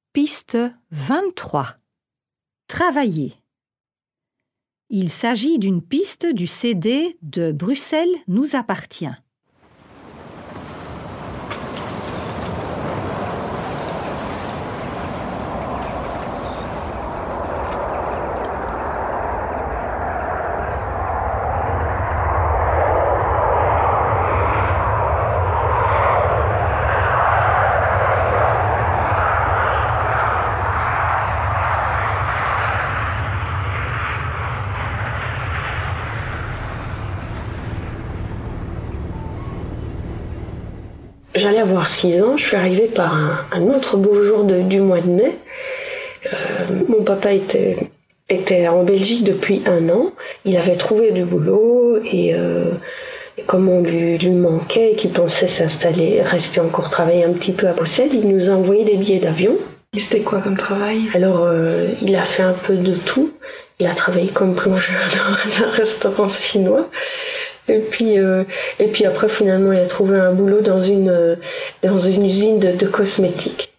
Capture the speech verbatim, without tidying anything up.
Piste vingt-trois. Travailler. Il s'agit d'une piste du C D de Bruxelles nous appartient. J'allais avoir six ans, je suis arrivée par un, un autre beau jour de, du mois de mai. Euh, mon papa était, était en Belgique depuis un an. Il avait trouvé du boulot et, euh, et comme on lui, lui manquait et qu'il pensait s'installer, rester encore travailler un petit peu à Bruxelles, il nous a envoyé des billets d'avion. Et c'était quoi comme travail? Alors, euh, il a fait un peu de tout. Il a travaillé comme plongeur dans un restaurant chinois. Et puis, euh, et puis après, finalement, il a trouvé un boulot dans une, euh, dans une usine de, de cosmétiques.